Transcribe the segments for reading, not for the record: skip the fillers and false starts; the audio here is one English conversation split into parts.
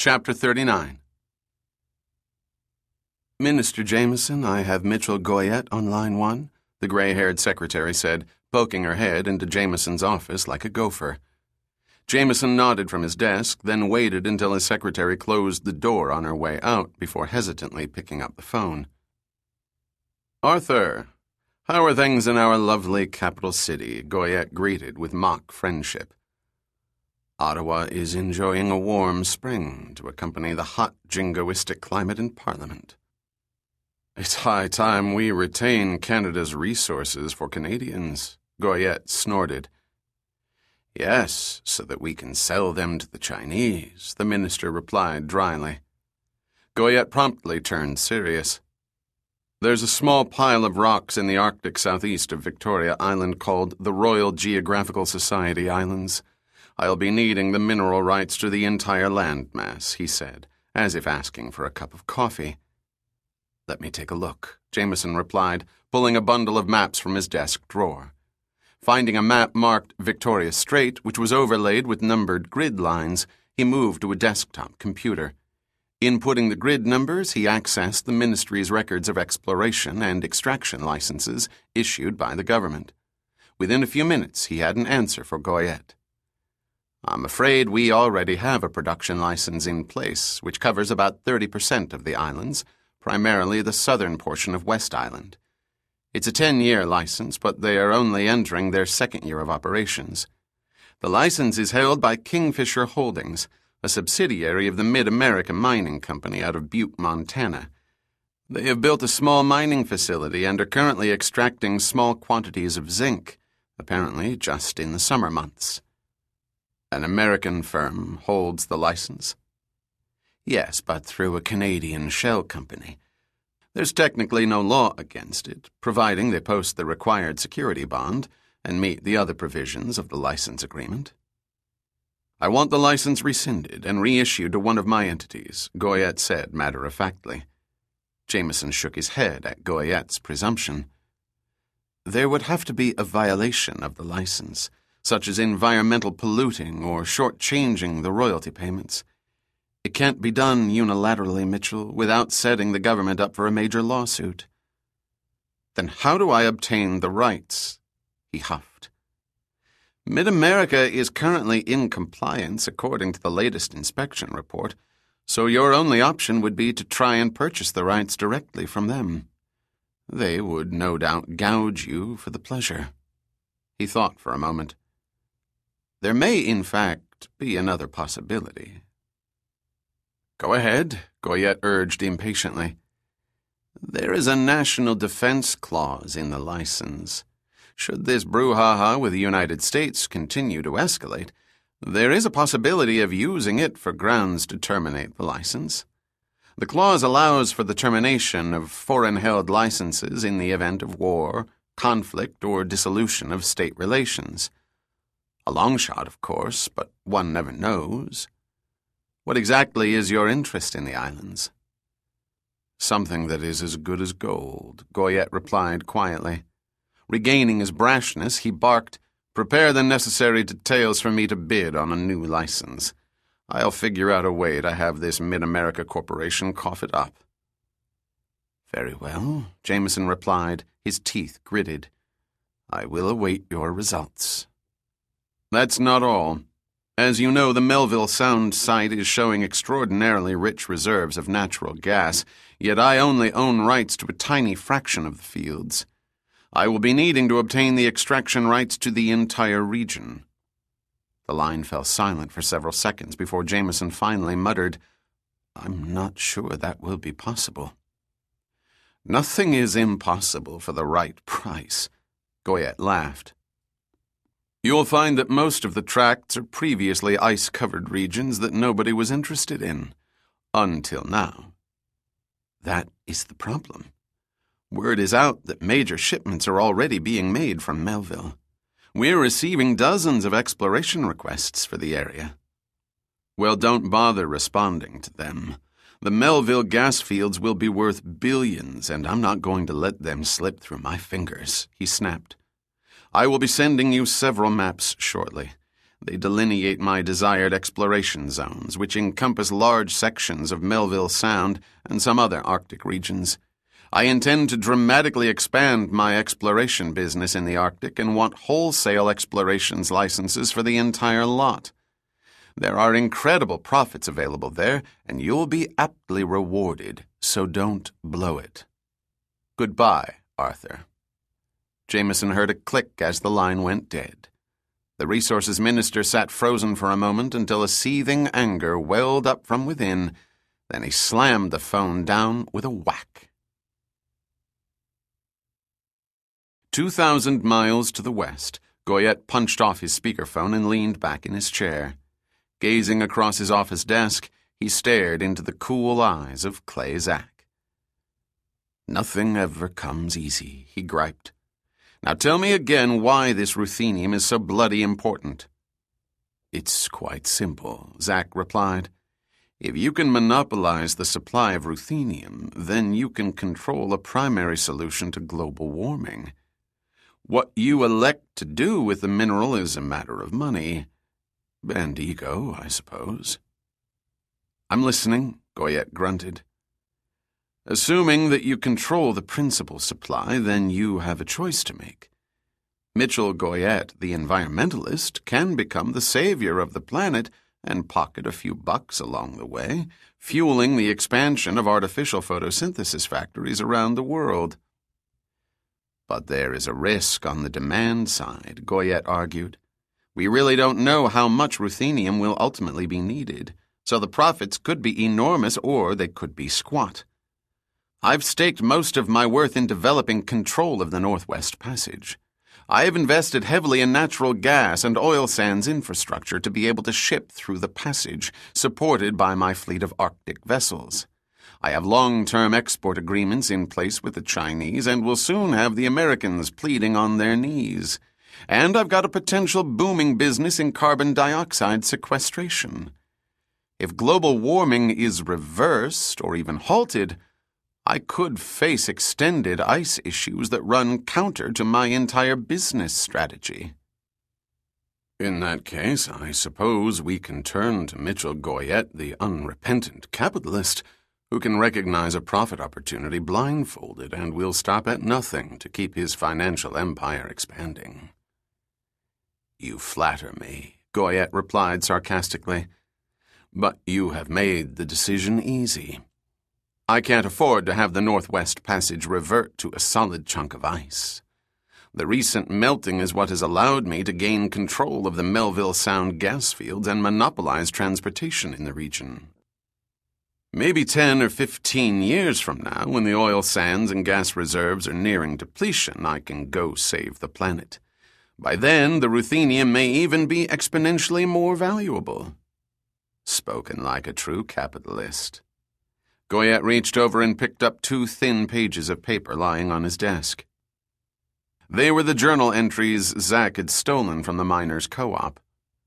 Chapter 39. Minister Jameson, I have Mitchell Goyette on line 1, the gray-haired secretary said, poking her head into Jameson's office like a gopher. Jameson nodded from his desk, then waited until his secretary closed the door on her way out before hesitantly picking up the phone. Arthur, how are things in our lovely capital city? Goyette greeted with mock friendship. Ottawa is enjoying a warm spring to accompany the hot jingoistic climate in Parliament. It's high time we retain Canada's resources for Canadians, Goyette snorted. Yes, so that we can sell them to the Chinese, the minister replied dryly. Goyette promptly turned serious. There's a small pile of rocks in the Arctic southeast of Victoria Island called the Royal Geographical Society Islands. I'll be needing the mineral rights to the entire landmass, he said, as if asking for a cup of coffee. Let me take a look, Jameson replied, pulling a bundle of maps from his desk drawer. Finding a map marked Victoria Strait, which was overlaid with numbered grid lines, he moved to a desktop computer. Inputting the grid numbers, he accessed the ministry's records of exploration and extraction licenses issued by the government. Within a few minutes, he had an answer for Goyette. I'm afraid we already have a production license in place, which covers about 30% of the islands, primarily the southern portion of West Island. It's a 10-year license, but they are only entering their second year of operations. The license is held by Kingfisher Holdings, a subsidiary of the Mid-America Mining Company out of Butte, Montana. They have built a small mining facility and are currently extracting small quantities of zinc, apparently just in the summer months. An American firm holds the license? Yes, but through a Canadian shell company. There's technically no law against it, providing they post the required security bond and meet the other provisions of the license agreement. I want the license rescinded and reissued to one of my entities, Goyette said matter-of-factly. Jameson shook his head at Goyette's presumption. There would have to be a violation of the license, such as environmental polluting or shortchanging the royalty payments. It can't be done unilaterally, Mitchell, without setting the government up for a major lawsuit. Then how do I obtain the rights? He huffed. Mid-America is currently in compliance according to the latest inspection report, so your only option would be to try and purchase the rights directly from them. They would no doubt gouge you for the pleasure. He thought for a moment. There may, in fact, be another possibility. Go ahead, Goyette urged impatiently. There is a national defense clause in the license. Should this brouhaha with the United States continue to escalate, there is a possibility of using it for grounds to terminate the license. The clause allows for the termination of foreign-held licenses in the event of war, conflict, or dissolution of state relations. A long shot, of course, but one never knows. What exactly is your interest in the islands? Something that is as good as gold, Goyette replied quietly. Regaining his brashness, he barked, Prepare the necessary details for me to bid on a new license. I'll figure out a way to have this Mid-America Corporation cough it up. Very well, Jameson replied, his teeth gritted. I will await your results. That's not all. As you know, the Melville Sound site is showing extraordinarily rich reserves of natural gas, yet I only own rights to a tiny fraction of the fields. I will be needing to obtain the extraction rights to the entire region. The line fell silent for several seconds before Jameson finally muttered, I'm not sure that will be possible. Nothing is impossible for the right price, Goyette laughed. You'll find that most of the tracts are previously ice-covered regions that nobody was interested in. Until now. That is the problem. Word is out that major shipments are already being made from Melville. We're receiving dozens of exploration requests for the area. Well, don't bother responding to them. The Melville gas fields will be worth billions, and I'm not going to let them slip through my fingers, he snapped. I will be sending you several maps shortly. They delineate my desired exploration zones, which encompass large sections of Melville Sound and some other Arctic regions. I intend to dramatically expand my exploration business in the Arctic and want wholesale explorations licenses for the entire lot. There are incredible profits available there, and you'll be aptly rewarded, so don't blow it. Goodbye, Arthur. Jameson heard a click as the line went dead. The resources minister sat frozen for a moment until a seething anger welled up from within. Then he slammed the phone down with a whack. 2,000 miles to the west, Goyette punched off his speakerphone and leaned back in his chair. Gazing across his office desk, he stared into the cool eyes of Clay Zack. "Nothing ever comes easy," he griped. "Now tell me again why this ruthenium is so bloody important." "It's quite simple," Zack replied. "If you can monopolize the supply of ruthenium, then you can control a primary solution to global warming. What you elect to do with the mineral is a matter of money. And ego, I suppose." "I'm listening," Goyette grunted. "Assuming that you control the principal supply, then you have a choice to make. Mitchell Goyette, the environmentalist, can become the savior of the planet and pocket a few bucks along the way, fueling the expansion of artificial photosynthesis factories around the world." "But there is a risk on the demand side," Goyette argued. "We really don't know how much ruthenium will ultimately be needed, so the profits could be enormous or they could be squat. I've staked most of my worth in developing control of the Northwest Passage. I have invested heavily in natural gas and oil sands infrastructure to be able to ship through the passage, supported by my fleet of Arctic vessels. I have long-term export agreements in place with the Chinese and will soon have the Americans pleading on their knees. And I've got a potential booming business in carbon dioxide sequestration. If global warming is reversed or even halted, I could face extended ice issues that run counter to my entire business strategy." "In that case, I suppose we can turn to Mitchell Goyette, the unrepentant capitalist, who can recognize a profit opportunity blindfolded and will stop at nothing to keep his financial empire expanding." "You flatter me," Goyette replied sarcastically. "But you have made the decision easy. I can't afford to have the Northwest Passage revert to a solid chunk of ice. The recent melting is what has allowed me to gain control of the Melville Sound gas fields and monopolize transportation in the region. Maybe 10 or 15 years from now, when the oil sands and gas reserves are nearing depletion, I can go save the planet. By then, the ruthenium may even be exponentially more valuable." Spoken like a true capitalist. Goyette reached over and picked up 2 thin pages of paper lying on his desk. They were the journal entries Zack had stolen from the miners' co-op.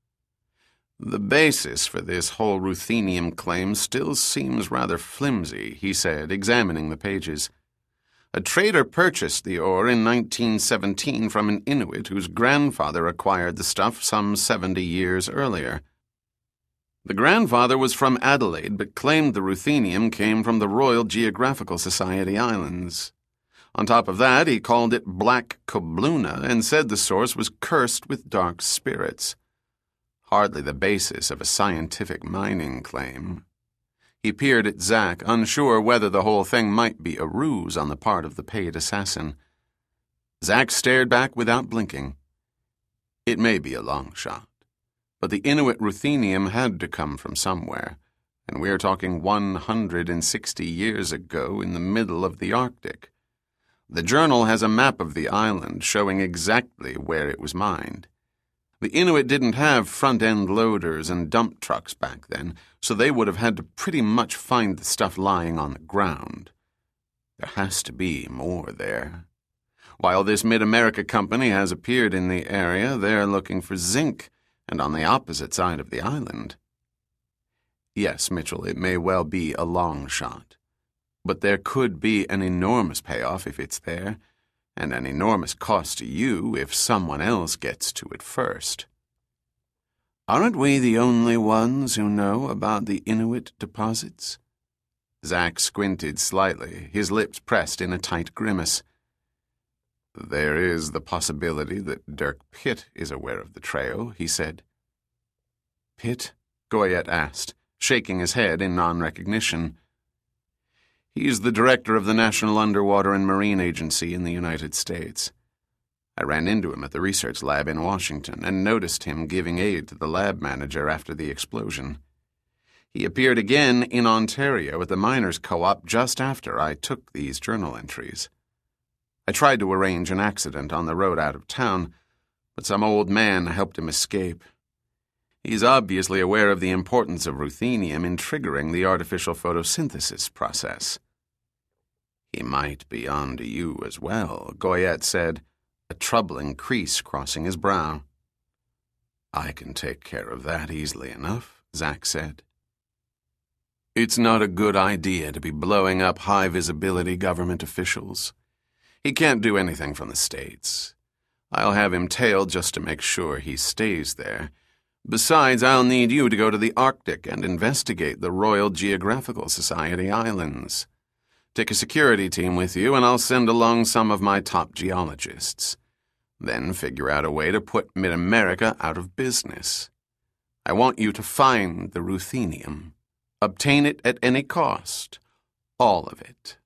"The basis for this whole ruthenium claim still seems rather flimsy," he said, examining the pages. "A trader purchased the ore in 1917 from an Inuit whose grandfather acquired the stuff some 70 years earlier. The grandfather was from Adelaide but claimed the ruthenium came from the Royal Geographical Society Islands. On top of that, he called it black cobluna and said the source was cursed with dark spirits. Hardly the basis of a scientific mining claim." He peered at Zack, unsure whether the whole thing might be a ruse on the part of the paid assassin. Zack stared back without blinking. "It may be a long shot, but the Inuit ruthenium had to come from somewhere, and we're talking 160 years ago in the middle of the Arctic. The journal has a map of the island showing exactly where it was mined. The Inuit didn't have front-end loaders and dump trucks back then, so they would have had to pretty much find the stuff lying on the ground. There has to be more there. While this Mid-America company has appeared in the area, they're looking for zinc, and on the opposite side of the island. Yes, Mitchell, it may well be a long shot, but there could be an enormous payoff if it's there, and an enormous cost to you if someone else gets to it first." Aren't we the only ones who know about the Inuit deposits? Zack squinted slightly, his lips pressed in a tight grimace. There is the possibility that Dirk Pitt is aware of the trail, he said. Pitt? Goyette asked, shaking his head in non-recognition. He's the director of the National Underwater and Marine Agency in the United States. I ran into him at the research lab in Washington and noticed him giving aid to the lab manager after the explosion. He appeared again in Ontario at the Miners' Co-op just after I took these journal entries. I tried to arrange an accident on the road out of town, but some old man helped him escape. He's obviously aware of the importance of ruthenium in triggering the artificial photosynthesis process. He might be on to you as well, Goyette said, a troubling crease crossing his brow. I can take care of that easily enough, Zack said. It's not a good idea to be blowing up high-visibility government officials. He can't do anything from the States. I'll have him tailed just to make sure he stays there. Besides, I'll need you to go to the Arctic and investigate the Royal Geographical Society islands. Take a security team with you, and I'll send along some of my top geologists. Then figure out a way to put Mid-America out of business. I want you to find the ruthenium. Obtain it at any cost. All of it.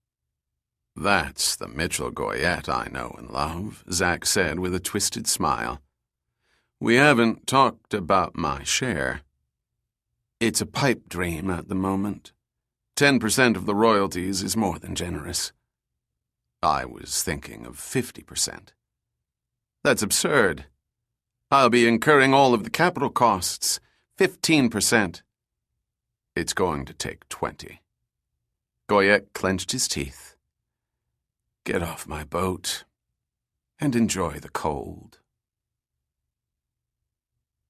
That's the Mitchell Goyette I know and love, Zack said with a twisted smile. We haven't talked about my share. It's a pipe dream at the moment. 10% of the royalties is more than generous. I was thinking of 50%. That's absurd. I'll be incurring all of the capital costs. 15%. It's going to take 20. Goyette clenched his teeth. Get off my boat and enjoy the cold.